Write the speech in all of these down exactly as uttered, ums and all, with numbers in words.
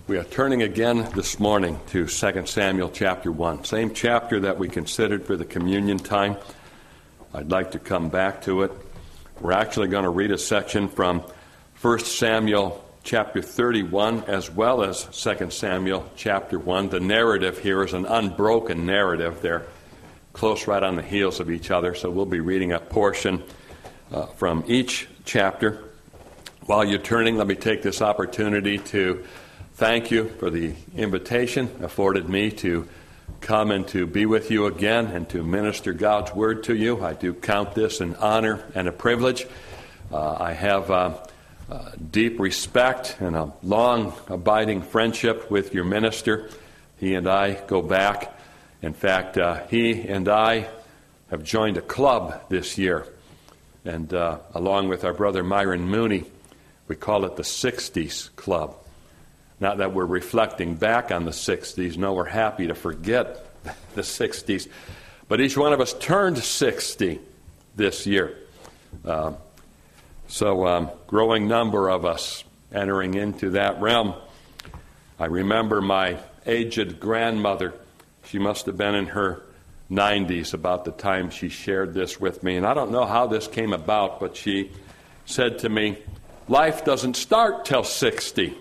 We are turning again this morning to Second Samuel chapter one, same chapter that we considered for the communion time. I'd like to come back to it. We're actually going to read a section from First Samuel chapter thirty-one as well as Second Samuel chapter one. The narrative here is an unbroken narrative. They're close right on the heels of each other, so we'll be reading a portion uh, from each chapter. While you're turning, let me take this opportunity to thank you for the invitation afforded me to come and to be with you again and to minister God's Word to you. I do count this an honor and a privilege. Uh, I have uh, uh, deep respect and a long abiding friendship with your minister. He and I go back. In fact, uh, he and I have joined a club this year. And uh, along with our brother Myron Mooney, we call it the sixties Club. Not that we're reflecting back on the sixties. No, we're happy to forget the sixties. But each one of us turned sixty this year. Uh, so um, growing number of us entering into that realm. I remember my aged grandmother. She must have been in her nineties about the time she shared this with me. And I don't know how this came about, but she said to me, "Life doesn't start till sixty.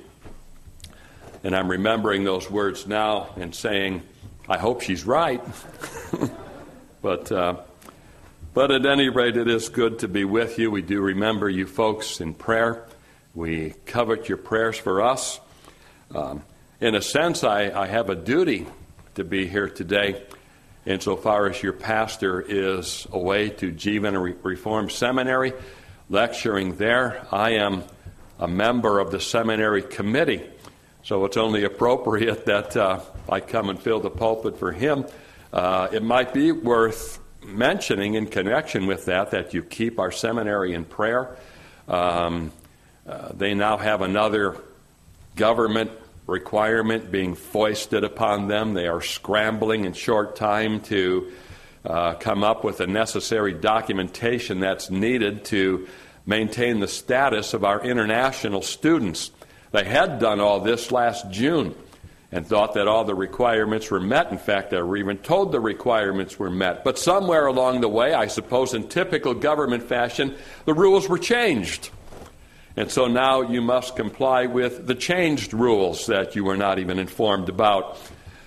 And I'm remembering those words now and saying, I hope she's right. but uh, but at any rate, it is good to be with you. We do remember you folks in prayer. We covet your prayers for us. Um, in a sense, I, I have a duty to be here today insofar as your pastor is away to Jivan Reformed Seminary, lecturing there. I am a member of the seminary committee. So it's only appropriate that uh, I come and fill the pulpit for him. Uh, it might be worth mentioning in connection with that that you keep our seminary in prayer. Um, uh, they now have another government requirement being foisted upon them. They are scrambling in short time to uh, come up with the necessary documentation that's needed to maintain the status of our international students. They had done all this last June and thought that all the requirements were met. In fact, they were even told the requirements were met. But somewhere along the way, I suppose in typical government fashion, the rules were changed. And so now you must comply with the changed rules that you were not even informed about.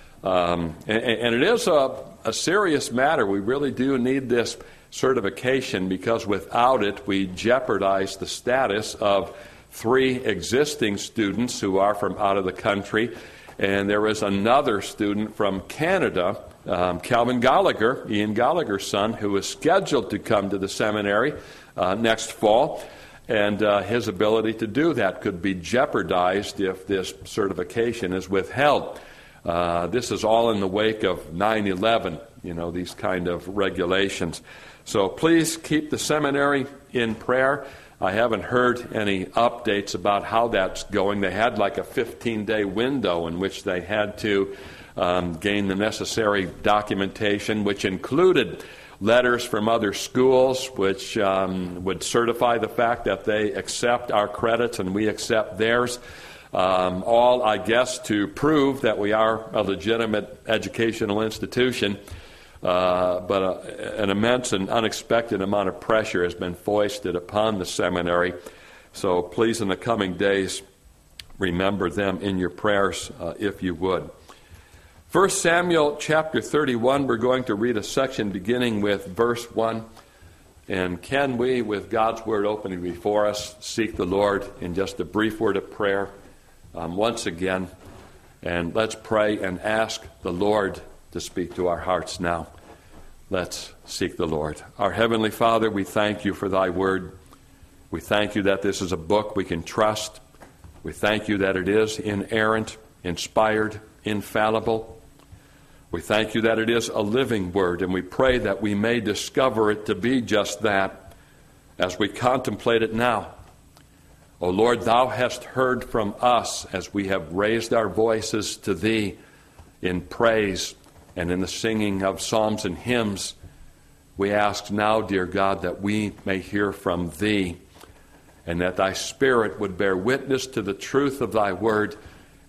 Um, and, and it is a, a serious matter. We really do need this certification because without it, we jeopardize the status of three existing students who are from out of the country, and there is another student from Canada, um, Calvin Gallagher, Ian Gallagher's son, who is scheduled to come to the seminary uh, next fall, and uh, his ability to do that could be jeopardized if this certification is withheld. Uh, this is all in the wake of nine eleven, you know, these kind of regulations. So please keep the seminary in prayer. I haven't heard any updates about how that's going. They had like a fifteen-day window in which they had to um, gain the necessary documentation, which included letters from other schools, which um, would certify the fact that they accept our credits and we accept theirs. Um, all, I guess, to prove that we are a legitimate educational institution. Uh, but uh, an immense and unexpected amount of pressure has been foisted upon the seminary. So please, in the coming days, remember them in your prayers, uh, if you would. First Samuel chapter thirty-one, we're going to read a section beginning with verse one. And can we, with God's Word opening before us, seek the Lord in just a brief word of prayer um, once again. And let's pray and ask the Lord to speak to our hearts now. Let's seek the Lord. Our Heavenly Father, we thank you for thy word. We thank you that this is a book we can trust. We thank you that it is inerrant, inspired, infallible. We thank you that it is a living word, and we pray that we may discover it to be just that as we contemplate it now. O Lord, thou hast heard from us as we have raised our voices to thee in praise and in the singing of psalms and hymns. We ask now, dear God, that we may hear from thee, and that thy Spirit would bear witness to the truth of thy word,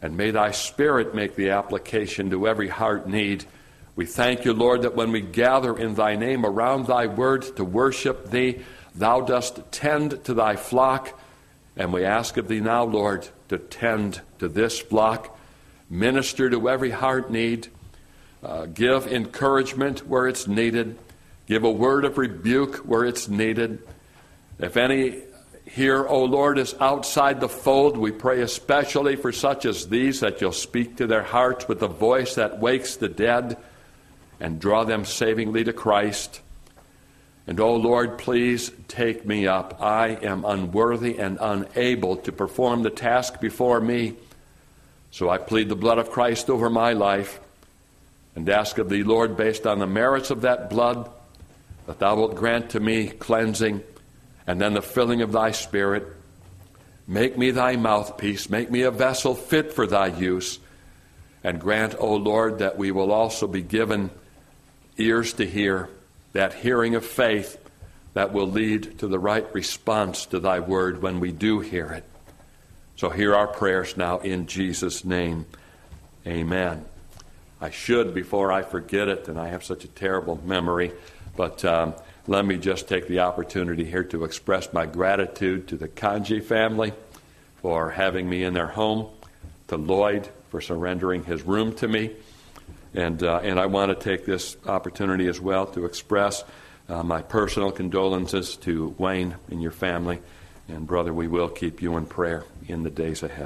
And may thy Spirit make the application to every heart need. We thank you, Lord, that when we gather in thy name around thy word to worship thee, thou dost tend to thy flock. And we ask of thee now, Lord, to tend to this flock, minister to every heart need, uh, give encouragement where it's needed, give a word of rebuke where it's needed. If any here, O Lord, is outside the fold, we pray especially for such as these, that you'll speak to their hearts with a voice that wakes the dead and draw them savingly to Christ. And, O Lord, please take me up. I am unworthy and unable to perform the task before me. So I plead the blood of Christ over my life and ask of thee, Lord, based on the merits of that blood, that thou wilt grant to me cleansing and then the filling of thy Spirit. Make me thy mouthpiece. Make me a vessel fit for thy use. And grant, O Lord, that we will also be given ears to hear, that hearing of faith that will lead to the right response to thy word when we do hear it. So hear our prayers now in Jesus' name. Amen. I should, before I forget it, and I have such a terrible memory, but um, let me just take the opportunity here to express my gratitude to the Kanji family for having me in their home, to Lloyd for surrendering his room to me, and uh, and I want to take this opportunity as well to express uh, my personal condolences to Wayne and your family. And brother, we will keep you in prayer in the days ahead.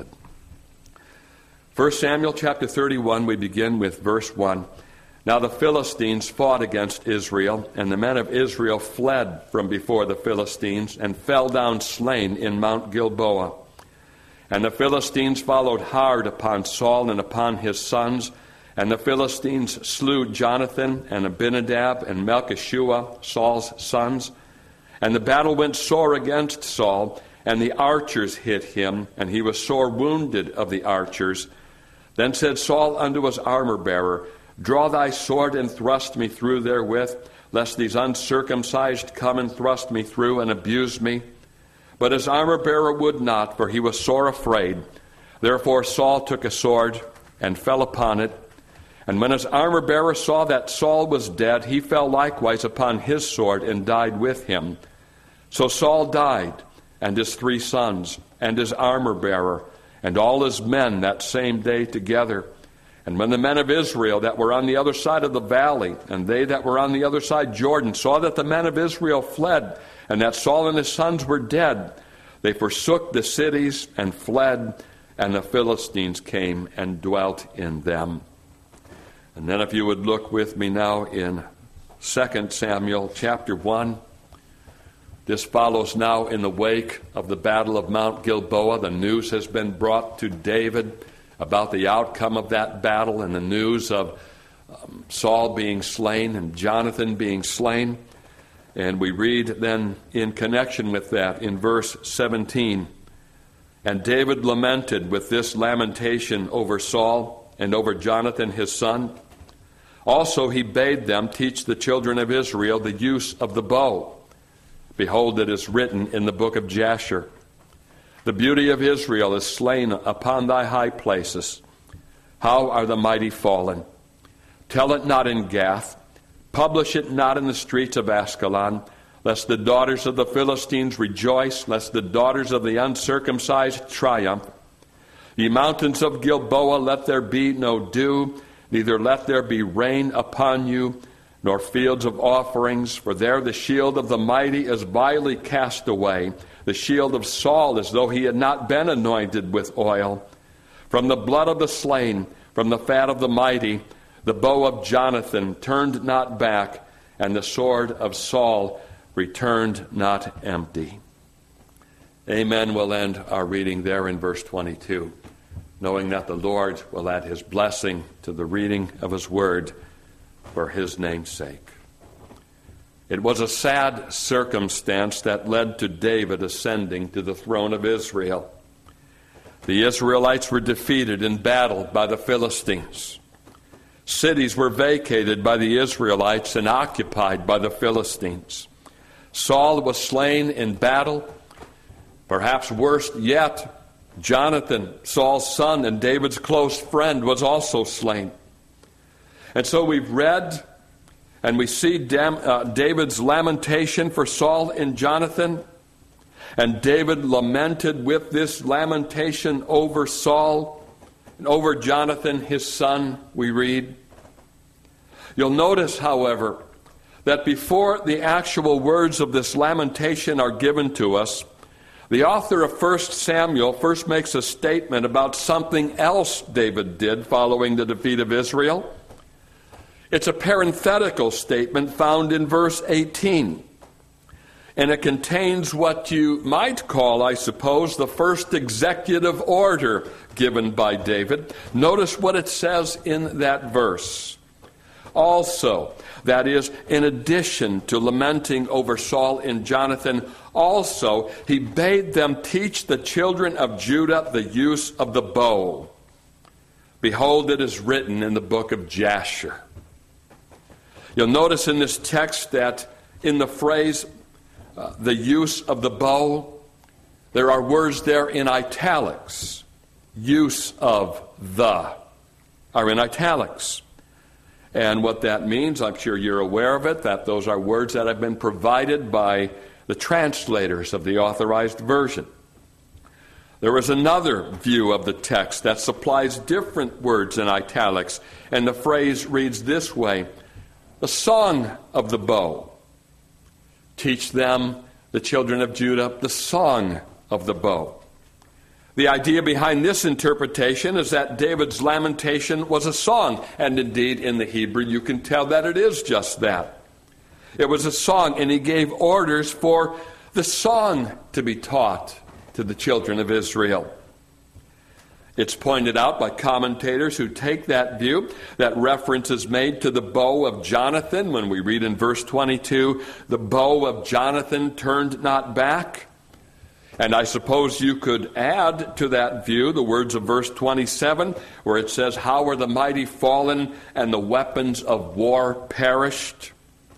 First Samuel chapter thirty-one, we begin with verse one. Now the Philistines fought against Israel, and the men of Israel fled from before the Philistines and fell down slain in Mount Gilboa. And the Philistines followed hard upon Saul and upon his sons, and the Philistines slew Jonathan and Abinadab and Melchishua, Saul's sons. And the battle went sore against Saul, and the archers hit him, and he was sore wounded of the archers. Then said Saul unto his armor-bearer, Draw thy sword and thrust me through therewith, lest these uncircumcised come and thrust me through and abuse me. But his armor-bearer would not, for he was sore afraid. Therefore Saul took a sword and fell upon it. And when his armor-bearer saw that Saul was dead, he fell likewise upon his sword and died with him. So Saul died, and his three sons, and his armor-bearer, and all his men that same day together. And when the men of Israel that were on the other side of the valley, and they that were on the other side Jordan, saw that the men of Israel fled, and that Saul and his sons were dead, they forsook the cities and fled, and the Philistines came and dwelt in them. And then if you would look with me now in Second Samuel chapter one. This follows now in the wake of the battle of Mount Gilboa. The news has been brought to David about the outcome of that battle, and the news of um, Saul being slain and Jonathan being slain. And we read then in connection with that in verse seventeen, And David lamented with this lamentation over Saul and over Jonathan his son. Also he bade them teach the children of Israel the use of the bow. Behold, it is written in the book of Jasher, The beauty of Israel is slain upon thy high places. How are the mighty fallen? Tell it not in Gath, publish it not in the streets of Askelon, lest the daughters of the Philistines rejoice, lest the daughters of the uncircumcised triumph. Ye mountains of Gilboa, let there be no dew, neither let there be rain upon you, nor fields of offerings, for there the shield of the mighty is vilely cast away, the shield of Saul as though he had not been anointed with oil. From the blood of the slain, from the fat of the mighty, the bow of Jonathan turned not back, and the sword of Saul returned not empty. Amen. We'll end our reading there in verse twenty-two, knowing that the Lord will add his blessing to the reading of his word for his name's sake. It was a sad circumstance that led to David ascending to the throne of Israel. The Israelites were defeated in battle by the Philistines. Cities were vacated by the Israelites and occupied by the Philistines. Saul was slain in battle. Perhaps worse yet, Jonathan, Saul's son and David's close friend, was also slain. And so we've read and we see Dam, uh, David's lamentation for Saul and Jonathan. And David lamented with this lamentation over Saul and over Jonathan, his son, we read. You'll notice, however, that before the actual words of this lamentation are given to us, the author of First Samuel first makes a statement about something else David did following the defeat of Israel. It's a parenthetical statement found in verse eighteen. And it contains what you might call, I suppose, the first executive order given by David. Notice what it says in that verse. Also, that is, in addition to lamenting over Saul and Jonathan, also he bade them teach the children of Judah the use of the bow. Behold, it is written in the book of Jasher. You'll notice in this text that in the phrase, uh, the use of the bow, there are words there in italics. Use of the are in italics. And what that means, I'm sure you're aware of it, that those are words that have been provided by the translators of the Authorized Version. There is another view of the text that supplies different words in italics, and the phrase reads this way: the song of the bow. Teach them, the children of Judah, the song of the bow. The idea behind this interpretation is that David's lamentation was a song, and indeed in the Hebrew you can tell that it is just that. It was a song, and he gave orders for the song to be taught to the children of Israel. It's pointed out by commentators who take that view that reference is made to the bow of Jonathan when we read in verse twenty-two, the bow of Jonathan turned not back. And I suppose you could add to that view the words of verse twenty-seven, where it says, how are the mighty fallen and the weapons of war perished?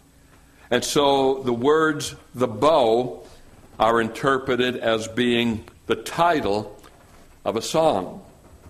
And so the words, the bow, are interpreted as being the title of a song.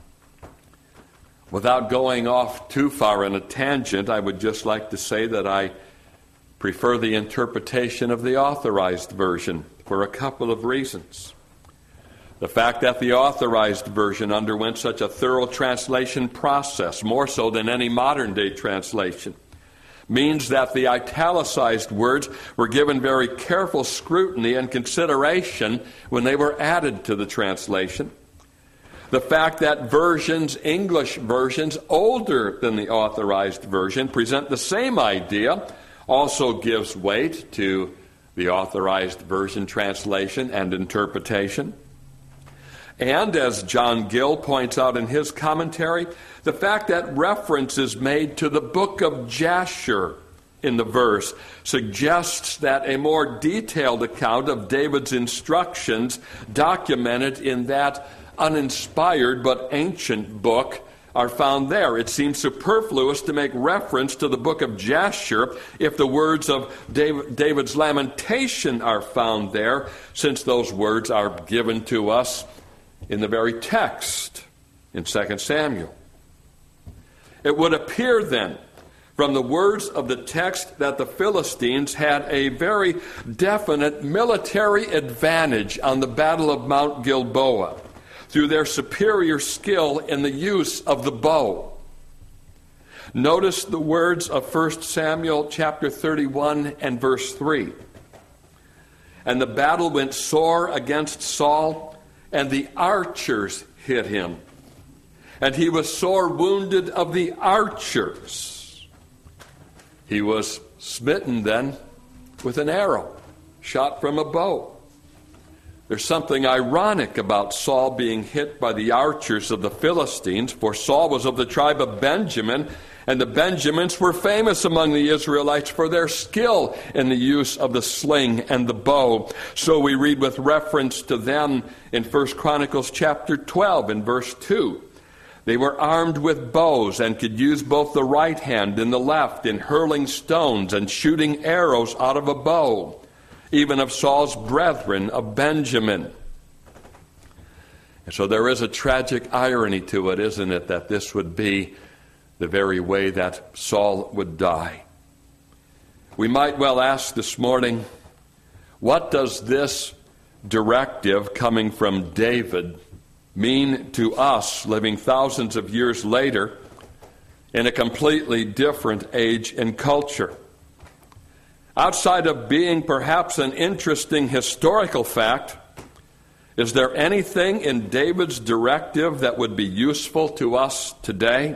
Without going off too far in a tangent, I would just like to say that I prefer the interpretation of the Authorized Version for a couple of reasons. The fact that the Authorized Version underwent such a thorough translation process, more so than any modern-day translation, means that the italicized words were given very careful scrutiny and consideration when they were added to the translation. The fact that versions, English versions older than the Authorized Version, present the same idea also gives weight to the Authorized Version translation and interpretation. And as John Gill points out in his commentary, the fact that reference is made to the book of Jasher in the verse suggests that a more detailed account of David's instructions documented in that uninspired but ancient book are found there. It seems superfluous to make reference to the book of Jasher if the words of David, David's lamentation are found there, since those words are given to us in the very text in Second Samuel. It would appear then from the words of the text that the Philistines had a very definite military advantage on the Battle of Mount Gilboa through their superior skill in the use of the bow. Notice the words of First Samuel chapter thirty-one and verse three. And the battle went sore against Saul, and the archers hit him. And he was sore wounded of the archers. He was smitten then with an arrow, shot from a bow. There's something ironic about Saul being hit by the archers of the Philistines, for Saul was of the tribe of Benjamin, and the Benjamins were famous among the Israelites for their skill in the use of the sling and the bow. So we read with reference to them in First Chronicles chapter twelve in verse two. They were armed with bows and could use both the right hand and the left in hurling stones and shooting arrows out of a bow, even of Saul's brethren of Benjamin. And so there is a tragic irony to it, isn't it, that this would be the very way that Saul would die. We might well ask this morning, what does this directive coming from David mean to us living thousands of years later in a completely different age and culture? Outside of being perhaps an interesting historical fact, is there anything in David's directive that would be useful to us today?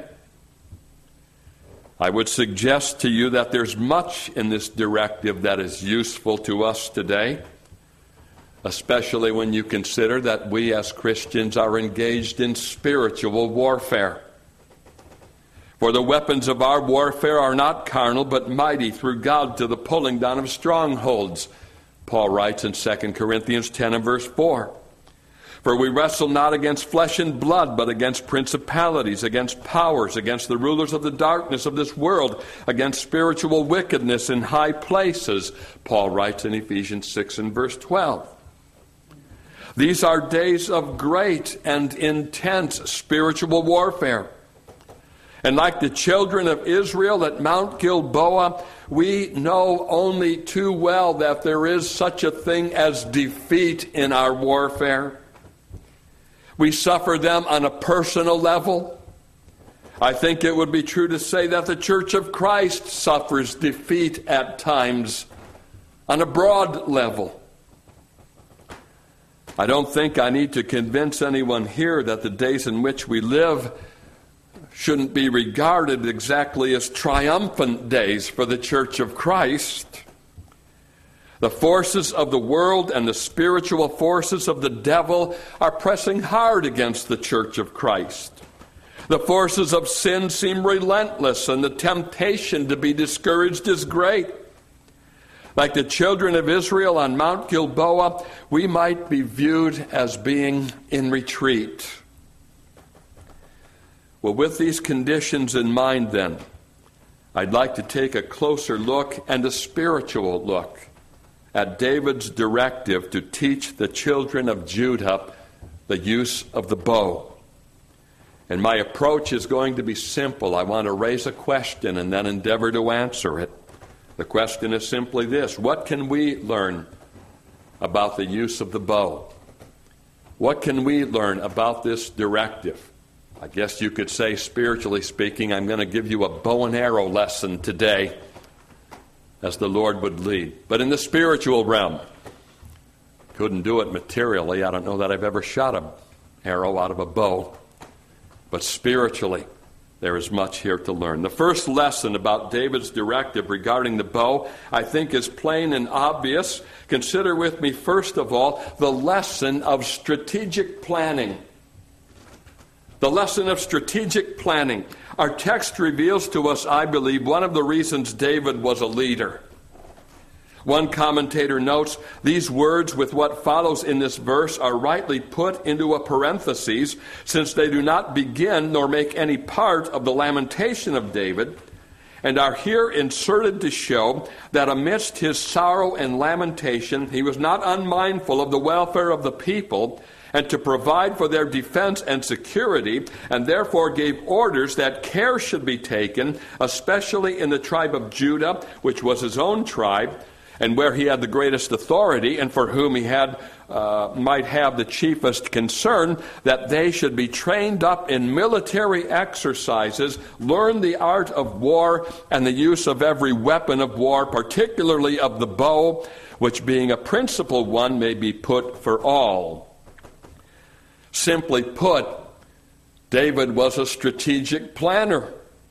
I would suggest to you that there's much in this directive that is useful to us today, especially when you consider that we as Christians are engaged in spiritual warfare. For the weapons of our warfare are not carnal, but mighty through God to the pulling down of strongholds, Paul writes in Second Corinthians ten and verse four. For we wrestle not against flesh and blood, but against principalities, against powers, against the rulers of the darkness of this world, against spiritual wickedness in high places, Paul writes in Ephesians six and verse twelve. These are days of great and intense spiritual warfare. And like the children of Israel at Mount Gilboa, we know only too well that there is such a thing as defeat in our warfare. We suffer them on a personal level. I think it would be true to say that the Church of Christ suffers defeat at times on a broad level. I don't think I need to convince anyone here that the days in which we live shouldn't be regarded exactly as triumphant days for the Church of Christ. The forces of the world and the spiritual forces of the devil are pressing hard against the Church of Christ. The forces of sin seem relentless, and the temptation to be discouraged is great. Like the children of Israel on Mount Gilboa, we might be viewed as being in retreat. Well, with these conditions in mind then, I'd like to take a closer look and a spiritual look at David's directive to teach the children of Judah the use of the bow. And my approach is going to be simple. I want to raise a question and then endeavor to answer it. The question is simply this: what can we learn about the use of the bow? What can we learn about this directive? I guess you could say, spiritually speaking, I'm going to give you a bow and arrow lesson today as the Lord would lead. But in the spiritual realm, couldn't do it materially. I don't know that I've ever shot an arrow out of a bow. But spiritually, there is much here to learn. The first lesson about David's directive regarding the bow, I think, is plain and obvious. Consider with me, first of all, the lesson of strategic planning. The lesson of strategic planning. Our text reveals to us, I believe, one of the reasons David was a leader. One commentator notes, these words with what follows in this verse are rightly put into a parenthesis, since they do not begin nor make any part of the lamentation of David, and are here inserted to show that amidst his sorrow and lamentation, he was not unmindful of the welfare of the people, and to provide for their defense and security, and therefore gave orders that care should be taken, especially in the tribe of Judah, which was his own tribe, and where he had the greatest authority, and for whom he had uh, might have the chiefest concern, that they should be trained up in military exercises, learn the art of war, and the use of every weapon of war, particularly of the bow, which being a principal one may be put for all. Simply put, David was a strategic planner.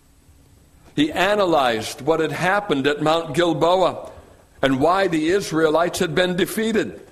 He analyzed what had happened at Mount Gilboa and why the Israelites had been defeated.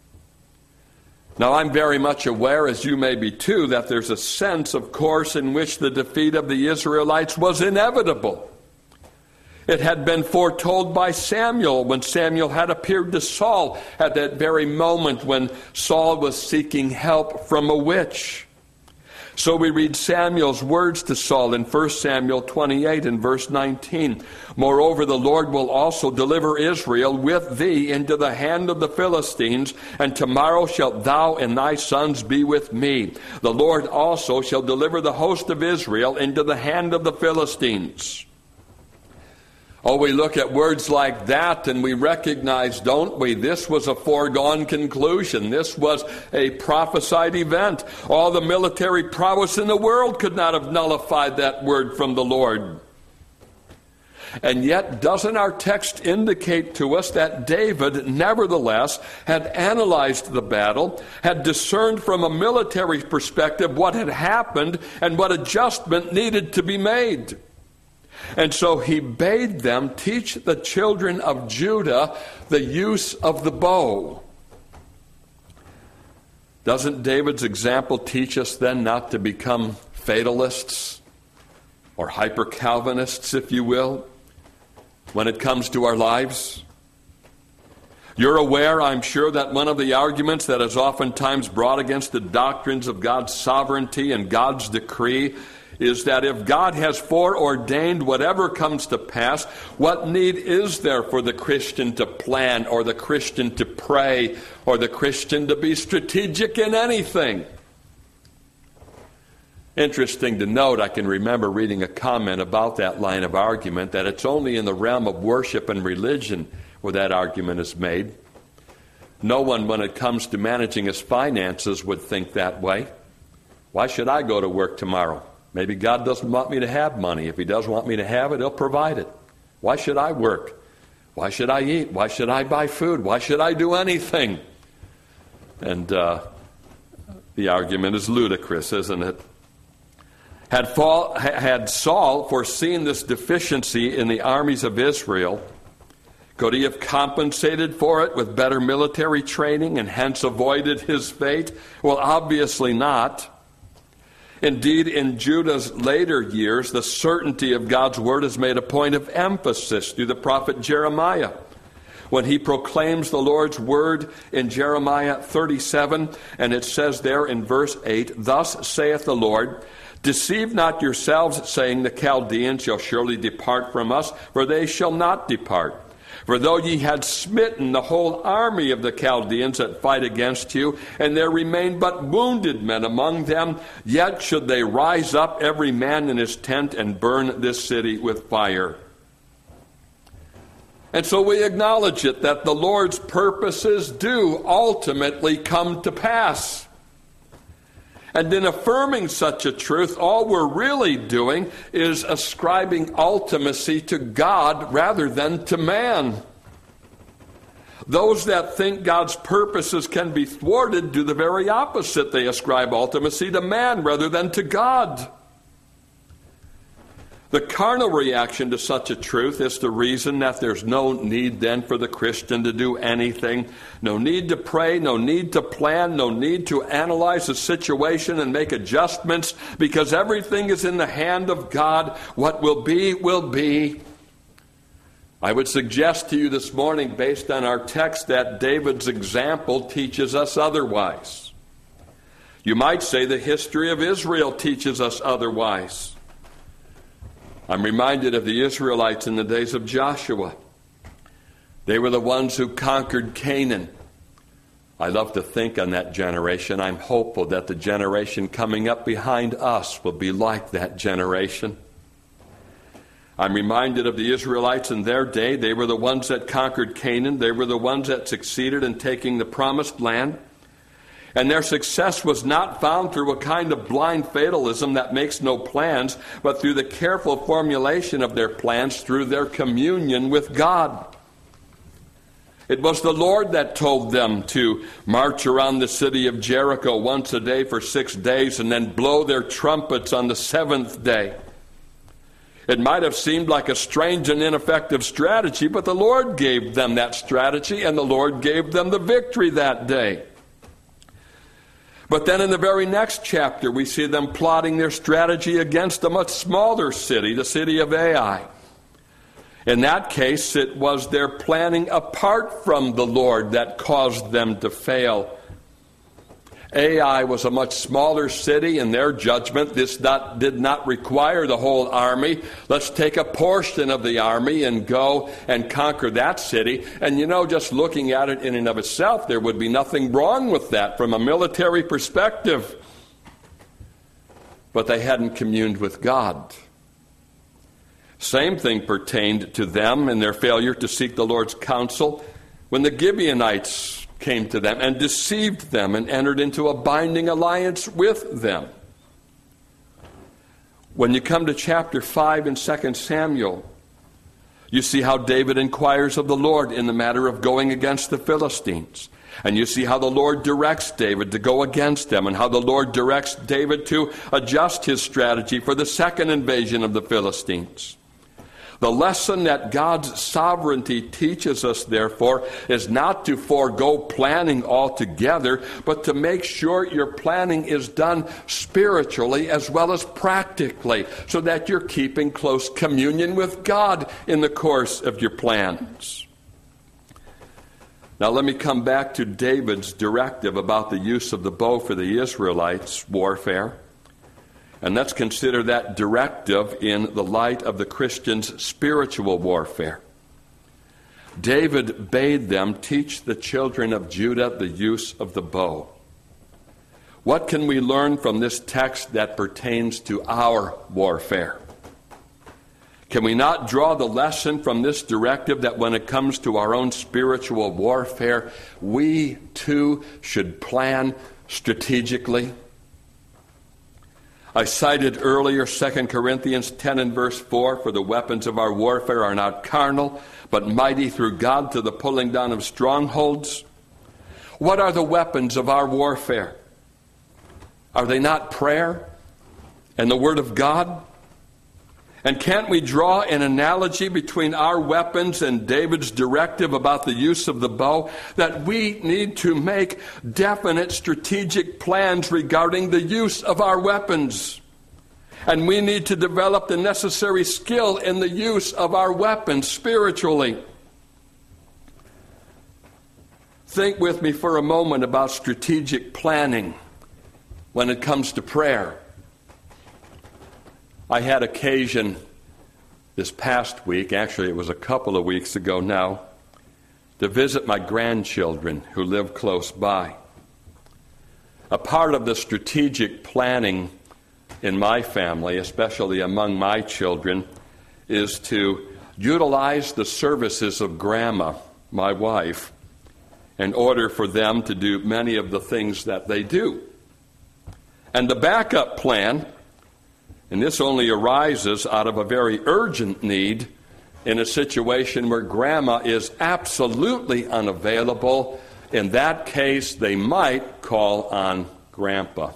Now, I'm very much aware, as you may be too, that there's a sense, of course, in which the defeat of the Israelites was inevitable. It had been foretold by Samuel when Samuel had appeared to Saul at that very moment when Saul was seeking help from a witch. So we read Samuel's words to Saul in First Samuel twenty-eight and verse nineteen. Moreover, the Lord will also deliver Israel with thee into the hand of the Philistines, and tomorrow shalt thou and thy sons be with me. The Lord also shall deliver the host of Israel into the hand of the Philistines. Oh, we look at words like that and we recognize, don't we, this was a foregone conclusion. This was a prophesied event. All the military prowess in the world could not have nullified that word from the Lord. And yet, doesn't our text indicate to us that David, nevertheless, had analyzed the battle, had discerned from a military perspective what had happened and what adjustment needed to be made? And so he bade them teach the children of Judah the use of the bow. Doesn't David's example teach us then not to become fatalists or hyper-Calvinists, if you will, when it comes to our lives? You're aware, I'm sure, that one of the arguments that is oftentimes brought against the doctrines of God's sovereignty and God's decree is that if God has foreordained whatever comes to pass, what need is there for the Christian to plan or the Christian to pray or the Christian to be strategic in anything? Interesting to note, I can remember reading a comment about that line of argument, that it's only in the realm of worship and religion where that argument is made. No one, when it comes to managing his finances, would think that way. Why should I go to work tomorrow? Maybe God doesn't want me to have money. If he does want me to have it, he'll provide it. Why should I work? Why should I eat? Why should I buy food? Why should I do anything? And uh, the argument is ludicrous, isn't it? Had, Paul, had Saul foreseen this deficiency in the armies of Israel, could he have compensated for it with better military training and hence avoided his fate? Well, obviously not. Indeed, in Judah's later years, the certainty of God's word is made a point of emphasis through the prophet Jeremiah, when he proclaims the Lord's word in Jeremiah thirty-seven, and it says there in verse eight, "Thus saith the Lord, deceive not yourselves, saying, the Chaldeans shall surely depart from us, for they shall not depart. For though ye had smitten the whole army of the Chaldeans that fight against you, and there remain but wounded men among them, yet should they rise up every man in his tent and burn this city with fire." And so we acknowledge it, that the Lord's purposes do ultimately come to pass. And in affirming such a truth, all we're really doing is ascribing ultimacy to God rather than to man. Those that think God's purposes can be thwarted do the very opposite. They ascribe ultimacy to man rather than to God. The carnal reaction to such a truth is to reason that there's no need then for the Christian to do anything, no need to pray, no need to plan, no need to analyze the situation and make adjustments, because everything is in the hand of God. What will be, will be. I would suggest to you this morning, based on our text, that David's example teaches us otherwise. You might say the history of Israel teaches us otherwise. I'm reminded of the Israelites in the days of Joshua. They were the ones who conquered Canaan. I love to think on that generation. I'm hopeful that the generation coming up behind us will be like that generation. I'm reminded of the Israelites in their day. They were the ones that conquered Canaan. They were the ones that succeeded in taking the promised land. And their success was not found through a kind of blind fatalism that makes no plans, but through the careful formulation of their plans through their communion with God. It was the Lord that told them to march around the city of Jericho once a day for six days and then blow their trumpets on the seventh day. It might have seemed like a strange and ineffective strategy, but the Lord gave them that strategy, and the Lord gave them the victory that day. But then in the very next chapter, we see them plotting their strategy against a much smaller city, the city of Ai. In that case, it was their planning apart from the Lord that caused them to fail. Ai was a much smaller city. In their judgment, this not, did not require the whole army. Let's take a portion of the army and go and conquer that city. And you know, just looking at it in and of itself, there would be nothing wrong with that from a military perspective. But they hadn't communed with God. Same thing pertained to them in their failure to seek the Lord's counsel when the Gibeonites came to them and deceived them and entered into a binding alliance with them. When you come to chapter five in Second Samuel, you see how David inquires of the Lord in the matter of going against the Philistines. And you see how the Lord directs David to go against them, and how the Lord directs David to adjust his strategy for the second invasion of the Philistines. The lesson that God's sovereignty teaches us, therefore, is not to forego planning altogether, but to make sure your planning is done spiritually as well as practically, so that you're keeping close communion with God in the course of your plans. Now let me come back to David's directive about the use of the bow for the Israelites' warfare. And let's consider that directive in the light of the Christians' spiritual warfare. David bade them teach the children of Judah the use of the bow. What can we learn from this text that pertains to our warfare? Can we not draw the lesson from this directive that when it comes to our own spiritual warfare, we too should plan strategically? I cited earlier Second Corinthians ten and verse four, for the weapons of our warfare are not carnal, but mighty through God to the pulling down of strongholds. What are the weapons of our warfare? Are they not prayer and the Word of God? And can't we draw an analogy between our weapons and David's directive about the use of the bow? That we need to make definite strategic plans regarding the use of our weapons. And we need to develop the necessary skill in the use of our weapons spiritually. Think with me for a moment about strategic planning when it comes to prayer. I had occasion this past week, actually it was a couple of weeks ago now, to visit my grandchildren who live close by. A part of the strategic planning in my family, especially among my children, is to utilize the services of Grandma, my wife, in order for them to do many of the things that they do. And the backup plan, and this only arises out of a very urgent need in a situation where Grandma is absolutely unavailable. In that case, they might call on Grandpa,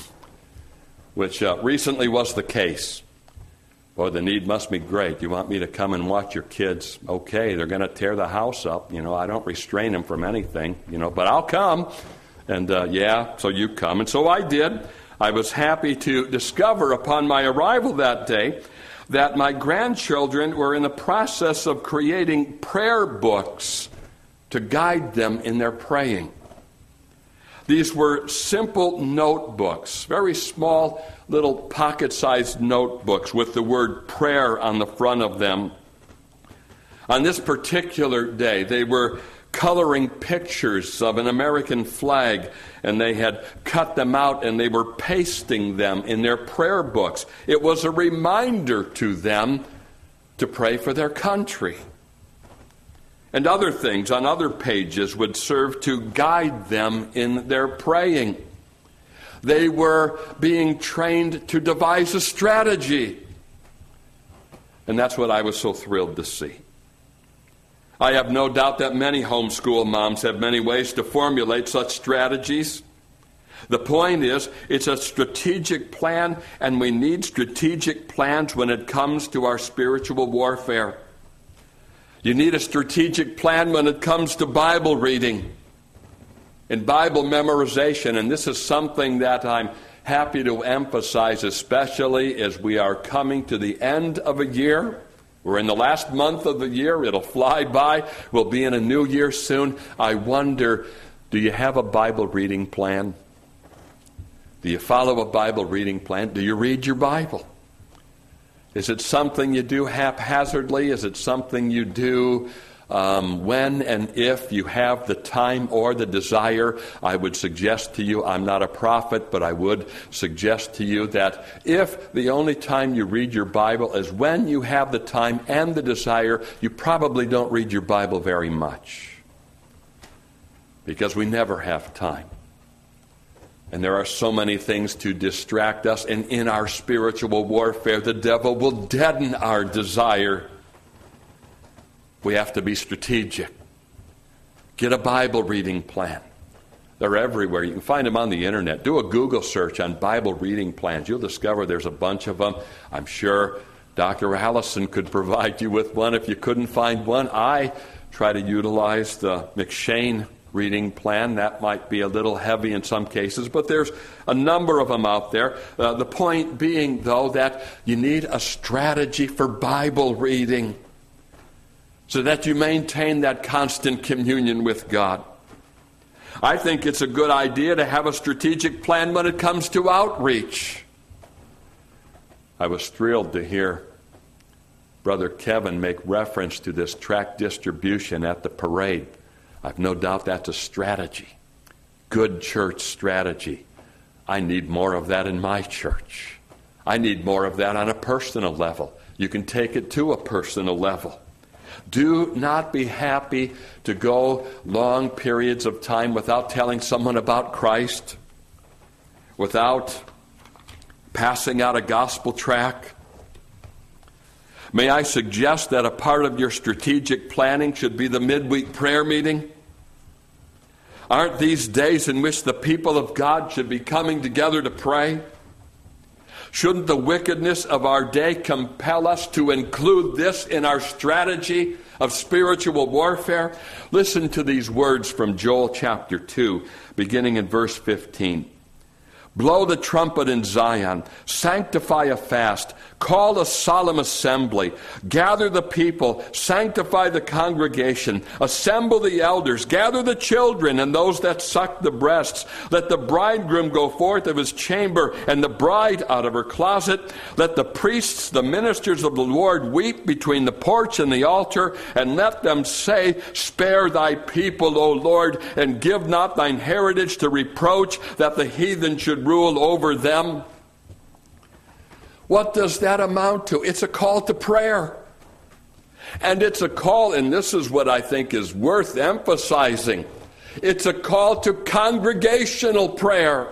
which uh, recently was the case. Boy, the need must be great. You want me to come and watch your kids? Okay, they're going to tear the house up. You know, I don't restrain them from anything, you know, but I'll come. And uh, yeah, so you come. And so I did. I was happy to discover upon my arrival that day that my grandchildren were in the process of creating prayer books to guide them in their praying. These were simple notebooks, very small little pocket-sized notebooks with the word prayer on the front of them. On this particular day, they were coloring pictures of an American flag, and they had cut them out and they were pasting them in their prayer books. It was a reminder to them to pray for their country. And other things on other pages would serve to guide them in their praying. They were being trained to devise a strategy. And that's what I was so thrilled to see. I have no doubt that many homeschool moms have many ways to formulate such strategies. The point is, it's a strategic plan, and we need strategic plans when it comes to our spiritual warfare. You need a strategic plan when it comes to Bible reading and Bible memorization, and this is something that I'm happy to emphasize, especially as we are coming to the end of a year. We're in the last month of the year. It'll fly by. We'll be in a new year soon. I wonder, do you have a Bible reading plan? Do you follow a Bible reading plan? Do you read your Bible? Is it something you do haphazardly? Is it something you do um, when and if you have the time or the desire? I would suggest to you, I'm not a prophet, but I would suggest to you that if the only time you read your Bible is when you have the time and the desire, you probably don't read your Bible very much. Because we never have time. And there are so many things to distract us, and in our spiritual warfare, the devil will deaden our desire. We have to be strategic. Get a Bible reading plan. They're everywhere. You can find them on the internet. Do a Google search on Bible reading plans. You'll discover there's a bunch of them. I'm sure Doctor Allison could provide you with one if you couldn't find one. I try to utilize the McShane reading plan. That might be a little heavy in some cases, but there's a number of them out there. Uh, the point being, though, that you need a strategy for Bible reading so that you maintain that constant communion with God. I think it's a good idea to have a strategic plan when it comes to outreach. I was thrilled to hear Brother Kevin make reference to this tract distribution at the parade. I've no doubt that's a strategy. Good church strategy. I need more of that in my church. I need more of that on a personal level. You can take it to a personal level. Do not be happy to go long periods of time without telling someone about Christ, without passing out a gospel tract. May I suggest that a part of your strategic planning should be the midweek prayer meeting? Aren't these days in which the people of God should be coming together to pray? Shouldn't the wickedness of our day compel us to include this in our strategy of spiritual warfare? Listen to these words from Joel chapter two, beginning in verse fifteen. Blow the trumpet in Zion, sanctify a fast, call a solemn assembly, gather the people, sanctify the congregation, assemble the elders, gather the children and those that suck the breasts. Let the bridegroom go forth of his chamber and the bride out of her closet. Let the priests, the ministers of the Lord, weep between the porch and the altar, and let them say, spare thy people, O Lord, and give not thine heritage to reproach, that the heathen should rule over them. What does that amount to? It's a call to prayer. And it's a call, and this is what I think is worth emphasizing, it's a call to congregational prayer.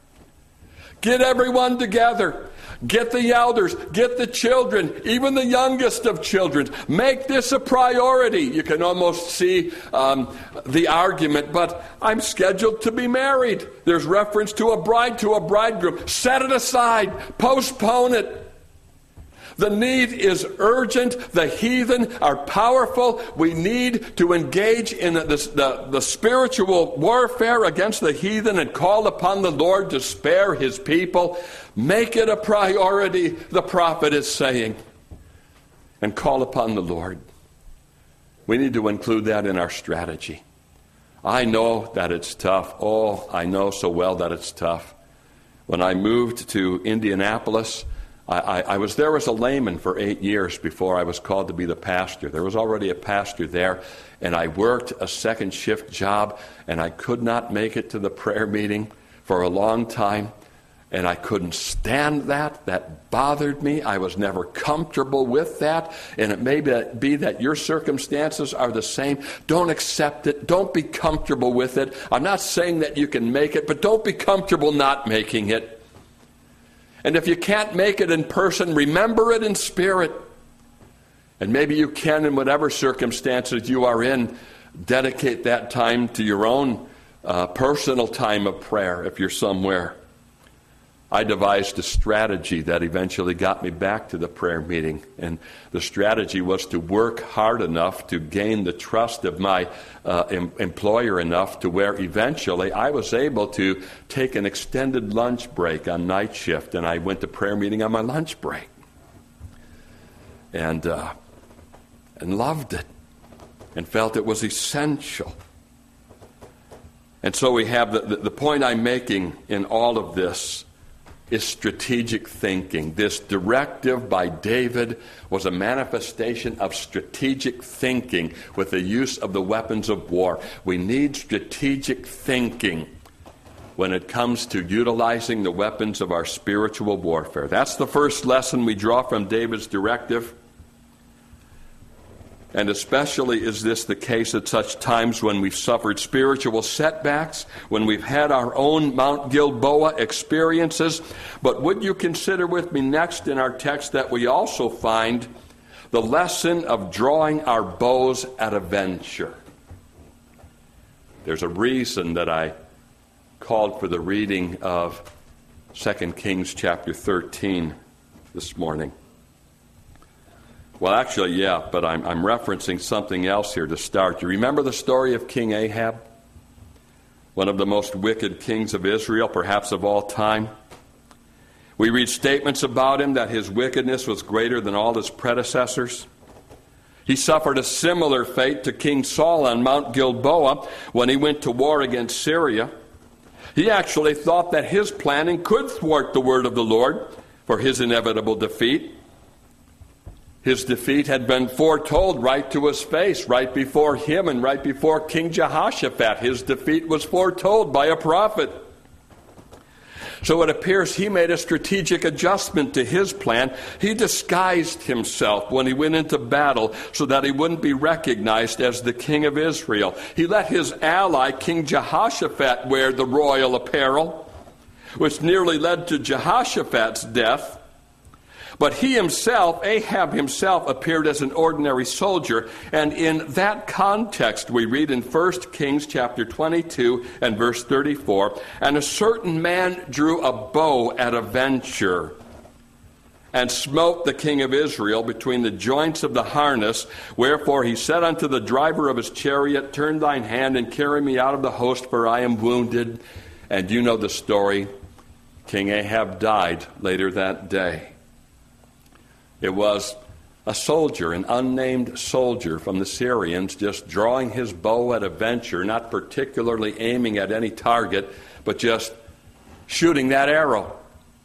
Get everyone together. Get the elders, get the children, even the youngest of children. Make this a priority. You can almost see um, the argument, but I'm scheduled to be married. There's reference to a bride, to a bridegroom. Set it aside. Postpone it. The need is urgent. The heathen are powerful. We need to engage in the, the, the spiritual warfare against the heathen and call upon the Lord to spare his people. Make it a priority, the prophet is saying, and call upon the Lord. We need to include that in our strategy. I know that it's tough. Oh, I know so well that it's tough. When I moved to Indianapolis, I, I, I was there as a layman for eight years before I was called to be the pastor. There was already a pastor there, and I worked a second shift job, and I could not make it to the prayer meeting for a long time, and I couldn't stand that. That bothered me. I was never comfortable with that, and it may be that your circumstances are the same. Don't accept it. Don't be comfortable with it. I'm not saying that you can make it, but don't be comfortable not making it. And if you can't make it in person, remember it in spirit. And maybe you can, in whatever circumstances you are in, dedicate that time to your own uh, personal time of prayer if you're somewhere. I devised a strategy that eventually got me back to the prayer meeting. And the strategy was to work hard enough to gain the trust of my uh, em- employer enough to where eventually I was able to take an extended lunch break on night shift. And I went to prayer meeting on my lunch break. And, uh, and loved it. And felt it was essential. And so we have the, the, the point I'm making in all of this is strategic thinking. This directive by David was a manifestation of strategic thinking with the use of the weapons of war. We need strategic thinking when it comes to utilizing the weapons of our spiritual warfare. That's the first lesson we draw from David's directive. And especially is this the case at such times when we've suffered spiritual setbacks, when we've had our own Mount Gilboa experiences. But would you consider with me next in our text that we also find the lesson of drawing our bows at a venture? There's a reason that I called for the reading of Second Kings chapter thirteen this morning. Well, actually, yeah, but I'm, I'm referencing something else here to start. You remember the story of King Ahab? One of the most wicked kings of Israel, perhaps of all time. We read statements about him that his wickedness was greater than all his predecessors. He suffered a similar fate to King Saul on Mount Gilboa when he went to war against Syria. He actually thought that his planning could thwart the word of the Lord for his inevitable defeat. His defeat had been foretold right to his face, right before him and right before King Jehoshaphat. His defeat was foretold by a prophet. So it appears he made a strategic adjustment to his plan. He disguised himself when he went into battle so that he wouldn't be recognized as the king of Israel. He let his ally, King Jehoshaphat, wear the royal apparel, which nearly led to Jehoshaphat's death. But he himself, Ahab himself, appeared as an ordinary soldier. And in that context, we read in First Kings chapter twenty-two and verse thirty-four, "And a certain man drew a bow at a venture, and smote the king of Israel between the joints of the harness. Wherefore he said unto the driver of his chariot, Turn thine hand and carry me out of the host, for I am wounded." And you know the story. King Ahab died later that day. It was a soldier, an unnamed soldier from the Syrians, just drawing his bow at a venture, not particularly aiming at any target, but just shooting that arrow.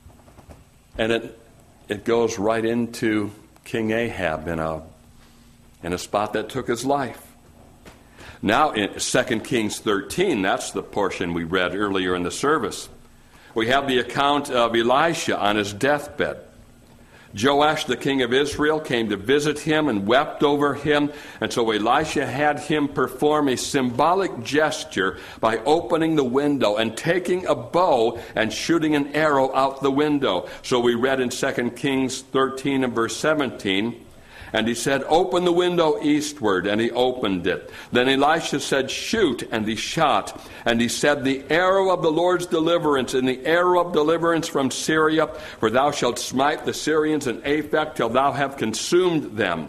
And it it goes right into King Ahab in a in a spot that took his life. Now in Second Kings thirteen, that's the portion we read earlier in the service, we have the account of Elisha on his deathbed. Joash, the king of Israel, came to visit him and wept over him. And so Elisha had him perform a symbolic gesture by opening the window and taking a bow and shooting an arrow out the window. So we read in Second Kings thirteen and verse seventeen, "And he said, Open the window eastward, and he opened it. Then Elisha said, Shoot, and he shot. And he said, The arrow of the Lord's deliverance, and the arrow of deliverance from Syria, for thou shalt smite the Syrians in Aphek till thou have consumed them."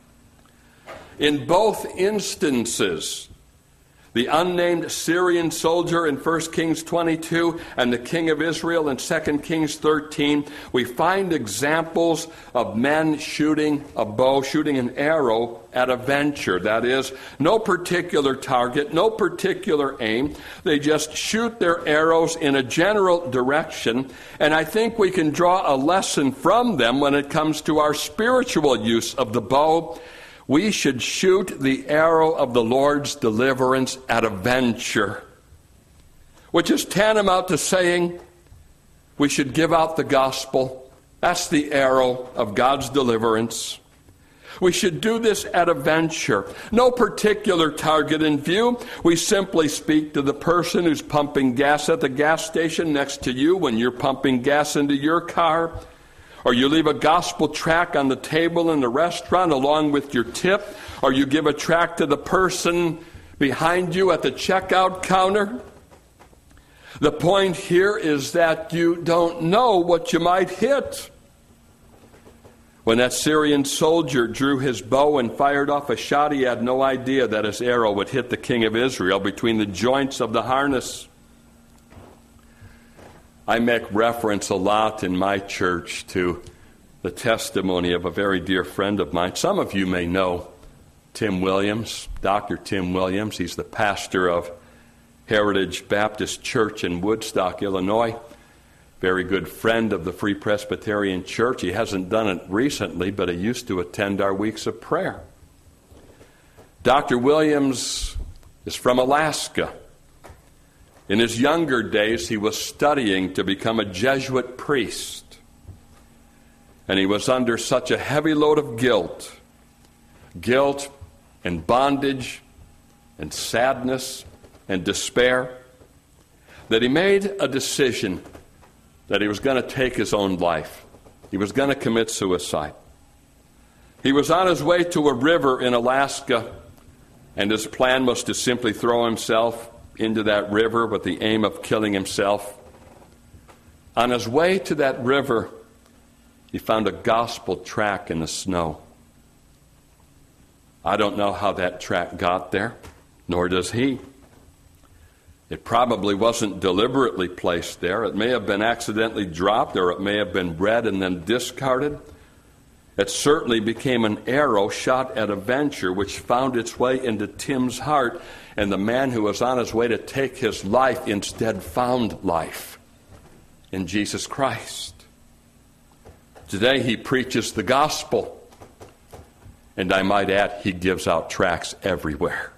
In both instances, the unnamed Syrian soldier in First Kings twenty-two and the king of Israel in Second Kings thirteen, we find examples of men shooting a bow, shooting an arrow at a venture. That is, no particular target, no particular aim. They just shoot their arrows in a general direction. And I think we can draw a lesson from them when it comes to our spiritual use of the bow. We should shoot the arrow of the Lord's deliverance at a venture, which is tantamount to saying we should give out the gospel. That's the arrow of God's deliverance. We should do this at a venture. No particular target in view. We simply speak to the person who's pumping gas at the gas station next to you when you're pumping gas into your car. Or you leave a gospel tract on the table in the restaurant along with your tip. Or you give a tract to the person behind you at the checkout counter. The point here is that you don't know what you might hit. When that Syrian soldier drew his bow and fired off a shot, he had no idea that his arrow would hit the king of Israel between the joints of the harness. I make reference a lot in my church to the testimony of a very dear friend of mine. Some of you may know Tim Williams, Doctor Tim Williams. He's the pastor of Heritage Baptist Church in Woodstock, Illinois. very good friend of the Free Presbyterian Church. He hasn't done it recently, but he used to attend our weeks of prayer. Doctor Williams is from Alaska. In his younger days, he was studying to become a Jesuit priest. And he was under such a heavy load of guilt, guilt and bondage and sadness and despair, that he made a decision that he was going to take his own life. He was going to commit suicide. He was on his way to a river in Alaska, and his plan was to simply throw himself into that river with the aim of killing himself. On his way to that river, he found a gospel tract in the snow. I don't know how that tract got there, nor does he. It probably wasn't deliberately placed there. It may have been accidentally dropped, or it may have been read and then discarded. It certainly became an arrow shot at a venture which found its way into Tim's heart, and the man who was on his way to take his life instead found life in Jesus Christ. Today he preaches the gospel, and I might add, he gives out tracts everywhere.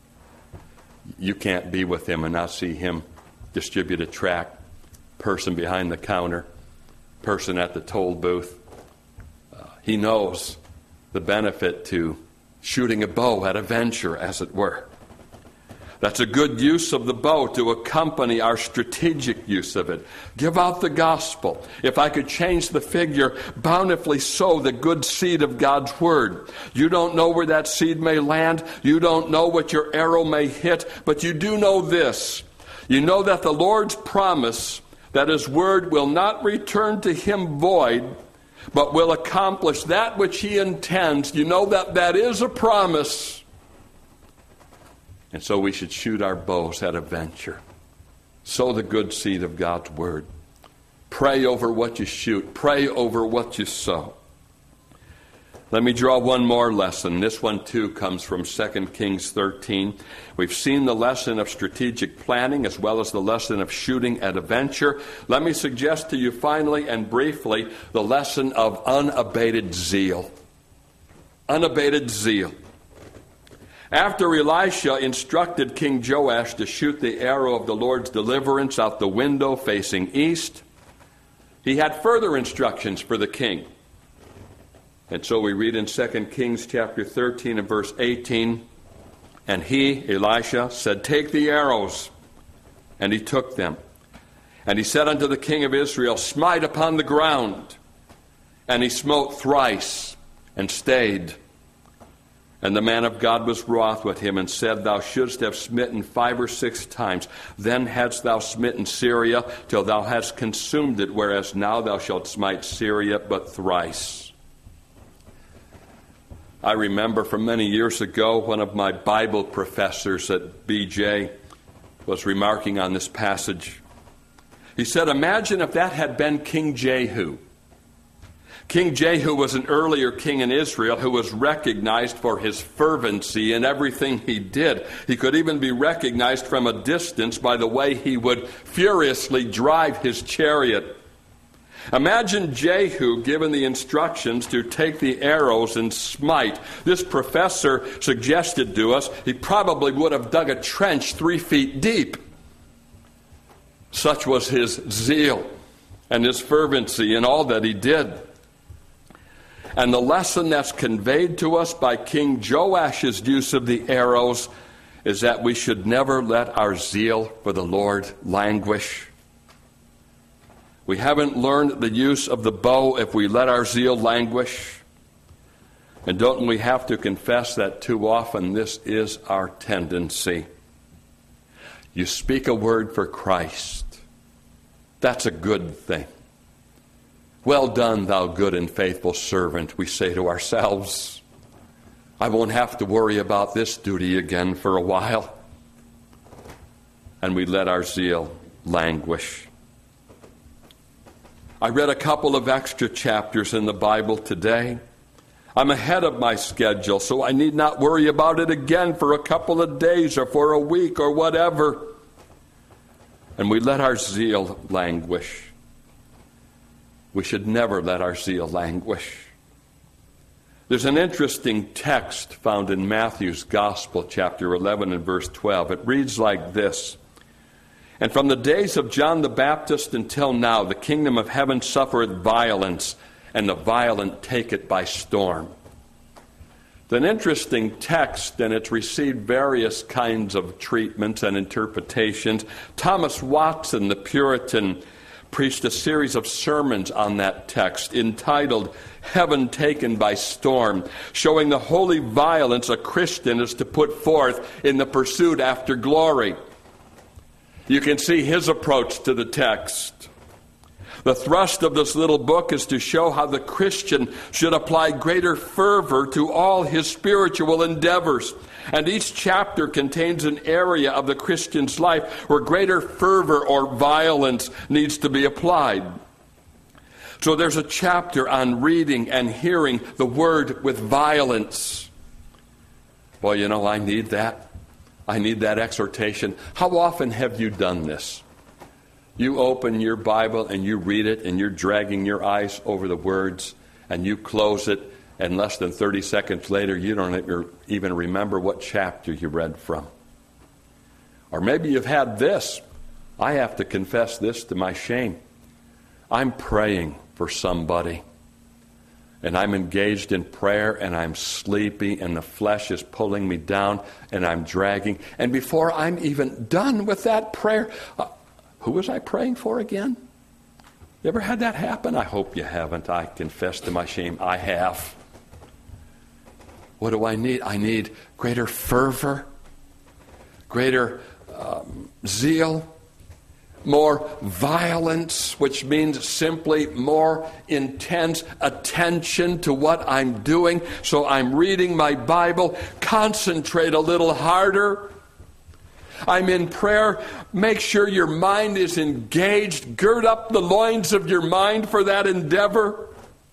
You can't be with him and not see him distribute a tract, person behind the counter, person at the toll booth. Uh, he knows the benefit to shooting a bow at a venture, as it were. That's a good use of the bow to accompany our strategic use of it. Give out the gospel. If I could change the figure, bountifully sow the good seed of God's word. You don't know where that seed may land. You don't know what your arrow may hit, but you do know this. You know that the Lord's promise that his word will not return to him void, but will accomplish that which he intends. You know that that is a promise. And so we should shoot our bows at a venture. Sow the good seed of God's word. Pray over what you shoot. Pray over what you sow. Let me draw one more lesson. This one too comes from Second Kings thirteen. We've seen the lesson of strategic planning as well as the lesson of shooting at a venture. Let me suggest to you finally and briefly the lesson of unabated zeal. Unabated zeal. After Elisha instructed King Joash to shoot the arrow of the Lord's deliverance out the window facing east, he had further instructions for the king. And so we read in Second Kings chapter thirteen and verse eighteen, and he, Elisha, said, "Take the arrows." And he took them. And he said unto the king of Israel, "Smite upon the ground." And he smote thrice and stayed. And the man of God was wroth with him and said, "Thou shouldst have smitten five or six times. Then hadst thou smitten Syria till thou hadst consumed it, whereas now thou shalt smite Syria but thrice." I remember from many years ago, one of my Bible professors at B J was remarking on this passage. He said, imagine if that had been King Jehu. King Jehu was an earlier king in Israel who was recognized for his fervency in everything he did. He could even be recognized from a distance by the way he would furiously drive his chariot. Imagine Jehu given the instructions to take the arrows and smite. This professor suggested to us he probably would have dug a trench three feet deep. Such was his zeal and his fervency in all that he did. And the lesson that's conveyed to us by King Joash's use of the arrows is that we should never let our zeal for the Lord languish. We haven't learned the use of the bow if we let our zeal languish. And don't we have to confess that too often this is our tendency? You speak a word for Christ. That's a good thing. Well done, thou good and faithful servant, we say to ourselves. I won't have to worry about this duty again for a while. And we let our zeal languish. I read a couple of extra chapters in the Bible today. I'm ahead of my schedule, so I need not worry about it again for a couple of days or for a week or whatever. And we let our zeal languish. We should never let our zeal languish. There's an interesting text found in Matthew's Gospel, chapter eleven and verse twelve. It reads like this: "And from the days of John the Baptist until now, the kingdom of heaven suffereth violence, and the violent take it by storm." It's an interesting text, and it's received various kinds of treatments and interpretations. Thomas Watson, the Puritan, preached a series of sermons on that text entitled "Heaven Taken by Storm," showing the holy violence a Christian is to put forth in the pursuit after glory. You can see his approach to the text. The thrust of this little book is to show how the Christian should apply greater fervor to all his spiritual endeavors. And each chapter contains an area of the Christian's life where greater fervor or violence needs to be applied. So there's a chapter on reading and hearing the word with violence. Boy, you know, I need that. I need that exhortation. How often have you done this? You open your Bible and you read it and you're dragging your eyes over the words and you close it, and less than thirty seconds later you don't even remember what chapter you read from. Or maybe you've had this. I have to confess this to my shame. I'm praying for somebody, and I'm engaged in prayer, and I'm sleepy, and the flesh is pulling me down, and I'm dragging. And before I'm even done with that prayer, uh, who was I praying for again? You ever had that happen? I hope you haven't. I confess to my shame, I have. What do I need? I need greater fervor, greater um, zeal, more violence, which means simply more intense attention to what I'm doing. So I'm reading my Bible. Concentrate a little harder. I'm in prayer. Make sure your mind is engaged. Gird up the loins of your mind for that endeavor.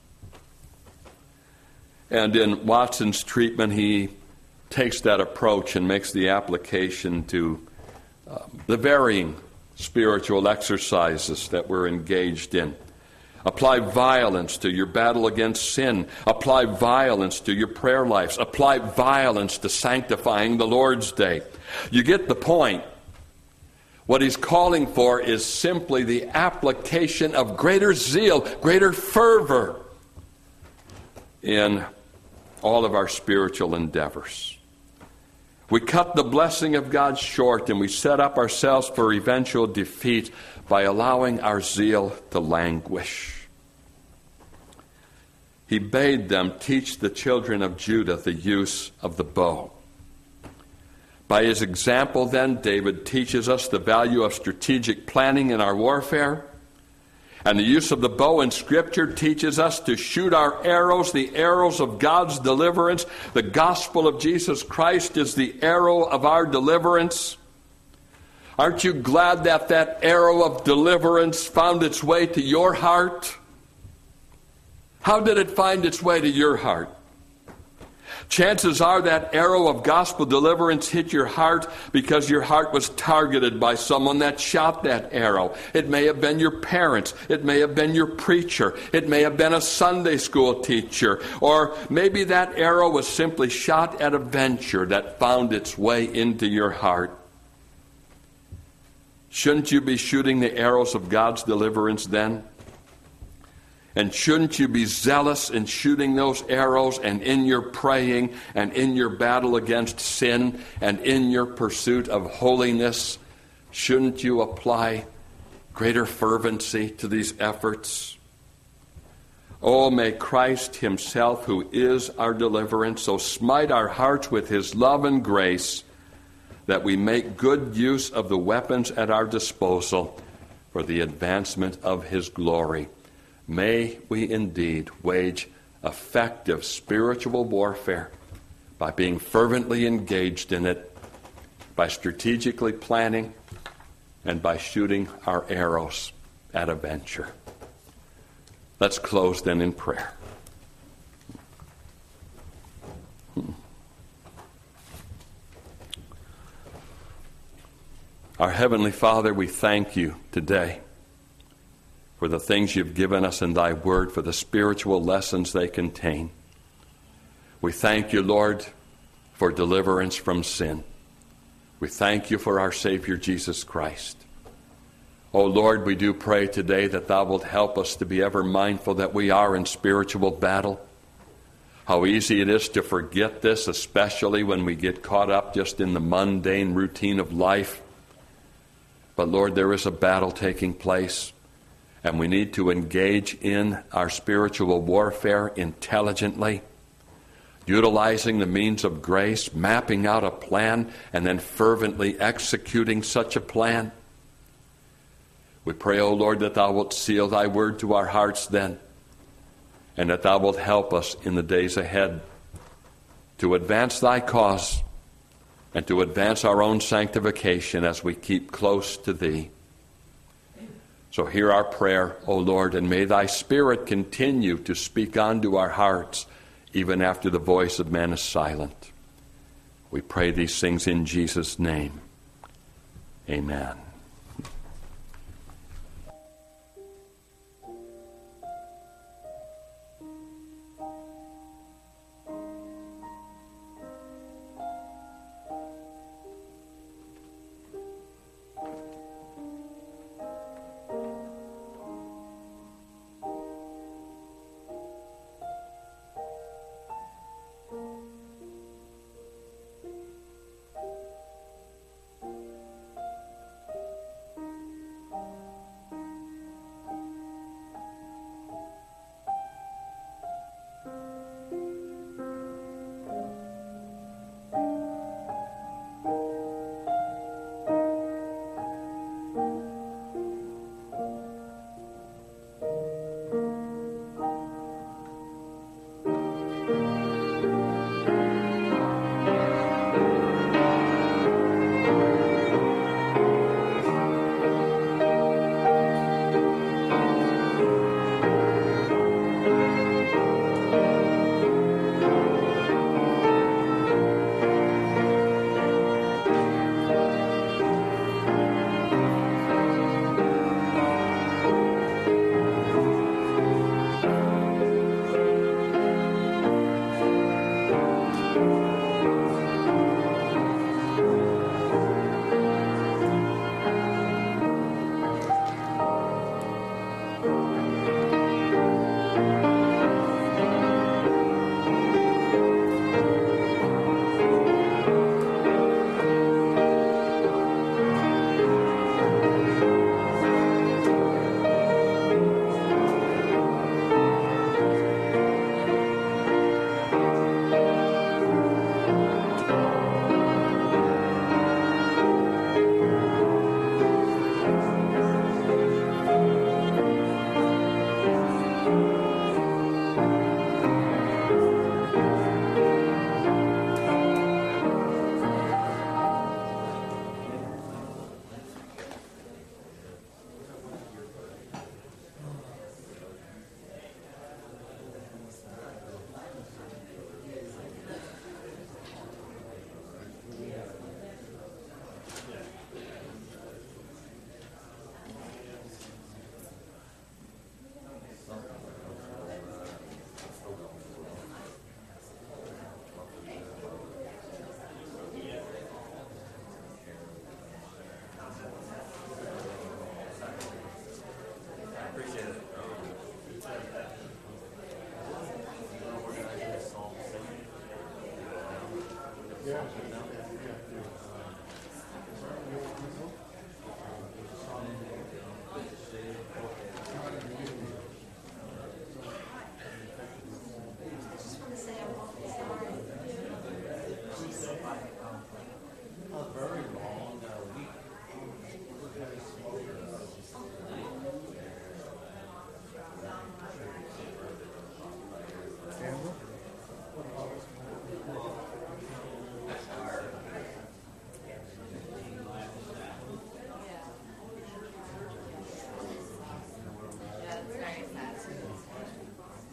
And in Watson's treatment, he takes that approach and makes the application to um, the varying spiritual exercises that we're engaged in. Apply violence to your battle against sin. Apply violence to your prayer lives. Apply violence to sanctifying the Lord's Day. You get the point. What he's calling for is simply the application of greater zeal, greater fervor in all of our spiritual endeavors. We cut the blessing of God short, and we set up ourselves for eventual defeat by allowing our zeal to languish. He bade them teach the children of Judah the use of the bow. By his example, then, David teaches us the value of strategic planning in our warfare. And the use of the bow in Scripture teaches us to shoot our arrows, the arrows of God's deliverance. The gospel of Jesus Christ is the arrow of our deliverance. Aren't you glad that that arrow of deliverance found its way to your heart? How did it find its way to your heart? Chances are that arrow of gospel deliverance hit your heart because your heart was targeted by someone that shot that arrow. It may have been your parents. It may have been your preacher. It may have been a Sunday school teacher. Or maybe that arrow was simply shot at a venture that found its way into your heart. Shouldn't you be shooting the arrows of God's deliverance then? And shouldn't you be zealous in shooting those arrows, and in your praying, and in your battle against sin, and in your pursuit of holiness? Shouldn't you apply greater fervency to these efforts? Oh, may Christ himself, who is our deliverance, so smite our hearts with his love and grace that we make good use of the weapons at our disposal for the advancement of his glory. May we indeed wage effective spiritual warfare by being fervently engaged in it, by strategically planning, and by shooting our arrows at a venture. Let's close then in prayer. Our Heavenly Father, we thank you today for the things you've given us in thy word, for the spiritual lessons they contain. We thank you, Lord, for deliverance from sin. We thank you for our Savior, Jesus Christ. Oh, Lord, we do pray today that thou wilt help us to be ever mindful that we are in spiritual battle. How easy it is to forget this, especially when we get caught up just in the mundane routine of life. But, Lord, there is a battle taking place, and we need to engage in our spiritual warfare intelligently, utilizing the means of grace, mapping out a plan, and then fervently executing such a plan. We pray, O Lord, that thou wilt seal thy word to our hearts then, and that thou wilt help us in the days ahead to advance thy cause and to advance our own sanctification as we keep close to thee. So hear our prayer, O Lord, and may thy Spirit continue to speak unto our hearts even after the voice of man is silent. We pray these things in Jesus' name. Amen.